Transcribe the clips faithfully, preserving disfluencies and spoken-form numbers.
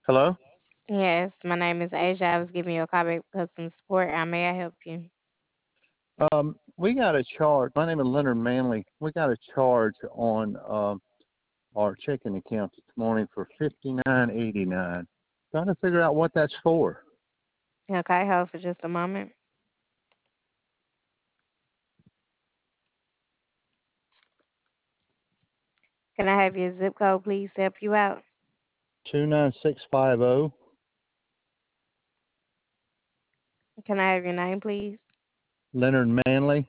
Hello? Yes, my name is Asia. I was giving you a call back for customer support. How may I help you? Um, we got a charge. My name is Leonard Manley. We got a charge on um, our checking account this morning for fifty nine eighty nine. Trying to figure out what that's for. Okay, hold for just a moment. Can I have your zip code, please, to help you out? Two nine six five zero. Can I have your name, please? Leonard Manley.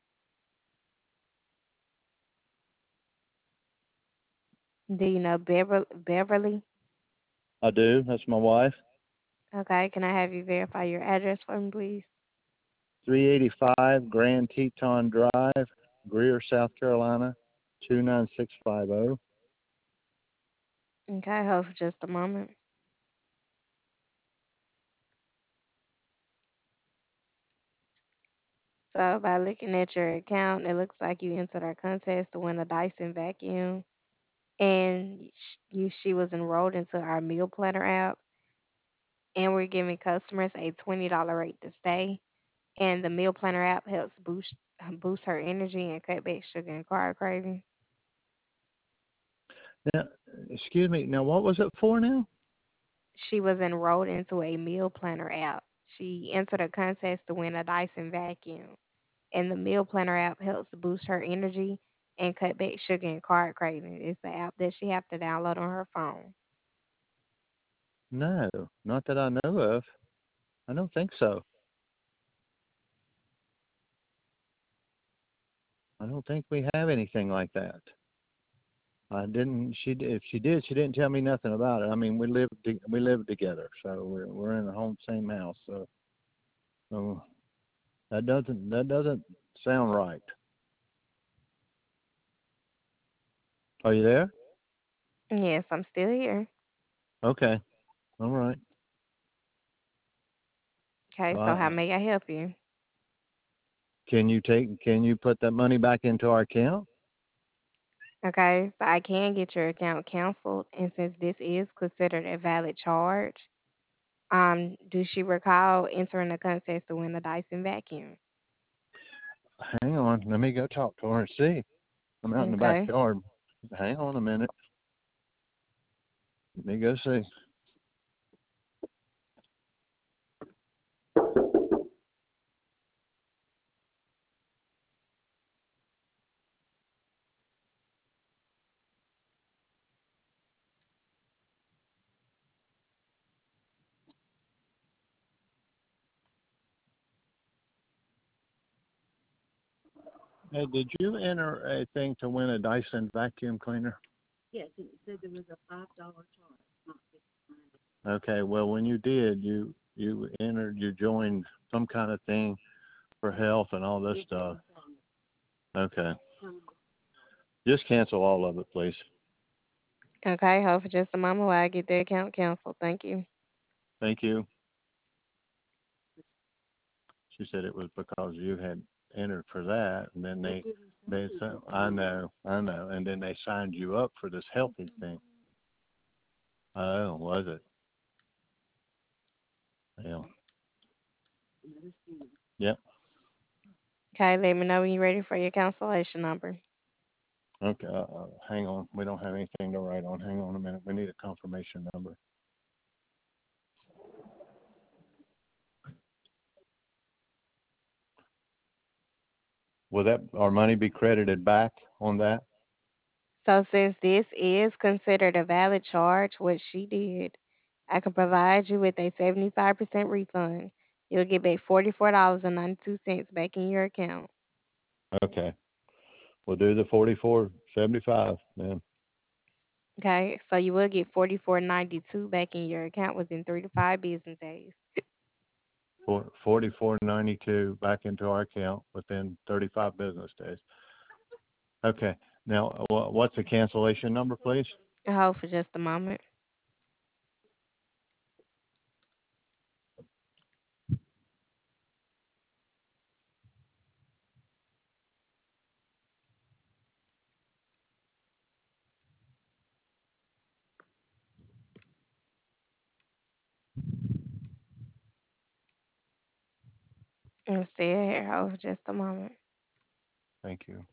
Do you know Bever- Beverly? I do. That's my wife. Okay, can I have you verify your address for me, please? Three eighty five Grand Teton Drive, Greer, South Carolina. Two nine six five zero. Okay, hold for just a moment. So, by looking at your account, it looks like you entered our contest to win a Dyson vacuum, and sh- you she was enrolled into our meal planner app, and we're giving customers a twenty dollar rate to stay. And the meal planner app helps boost boost her energy and cut back sugar and carb craving. Now, excuse me. Now, what was it for now? She was enrolled into a meal planner app. She entered a contest to win a Dyson vacuum, and the meal planner app helps boost her energy and cut back sugar and carb craving. It's the app that she have to download on her phone. No, not that I know of. I don't think so. I don't think we have anything like that. I didn't. She if she did, she didn't tell me nothing about it. I mean, we live we live together, so we're we're in the home same house. So, so that doesn't that doesn't sound right. Are you there? Yes, I'm still here. Okay. All right. Okay, So so how I, may I help you? can you take can you put that money back into our account? Okay, so I can get your account canceled, and since this is considered a valid charge, Um, do she recall entering a contest to win a Dyson vacuum? Hang on. Let me go talk to her and see. I'm out in the Okay. backyard. Hang on a minute. Let me go see. Hey, did you enter a thing to win a Dyson vacuum cleaner? Okay, well, when you did, you you entered, you joined some kind of thing for health and all this stuff. Okay, just cancel all of it, please. Okay, hold for just a moment while I get the account canceled. Thank you. Thank you. She said it was because you had entered for that, and then they they said, I know, I know, and then they signed you up for this healthy thing. Oh, was it? Yeah. Yep. Okay, let me know when you're ready for your cancellation number. Okay. Uh, uh, hang on. We don't have anything to write on. Hang on a minute. We need a confirmation number. Will that our money be credited back on that? So, since this is considered a valid charge, what she did, I can provide you with a seventy-five percent refund. You'll get back forty-four dollars and ninety-two cents back in your account. Okay. We'll do the forty-four seventy-five then. Okay, so you will get forty-four ninety-two back in your account within three to five business days. For forty-four ninety-two back into our account within thirty-five business days. Okay. Now, what's the cancellation number, please? Hold for just a moment. I'm still here. Hold for just a moment. Thank you.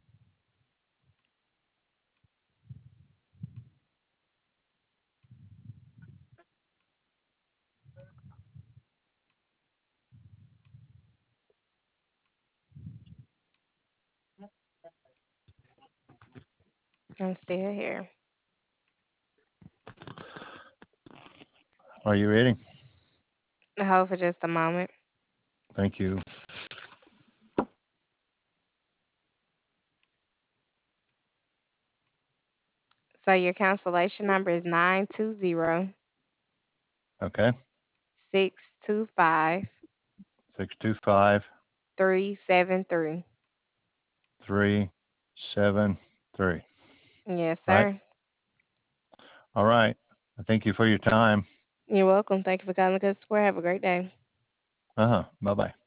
I'm still here. Are you ready? Hold for just a moment. Thank you. So your cancellation number is nine two zero Okay. six two five Six two five three seven three. three seven three. Yes, Right. sir. All right. Thank you for your time. You're welcome. Thank you for calling Good Square. Have a great day. Uh huh. Bye bye.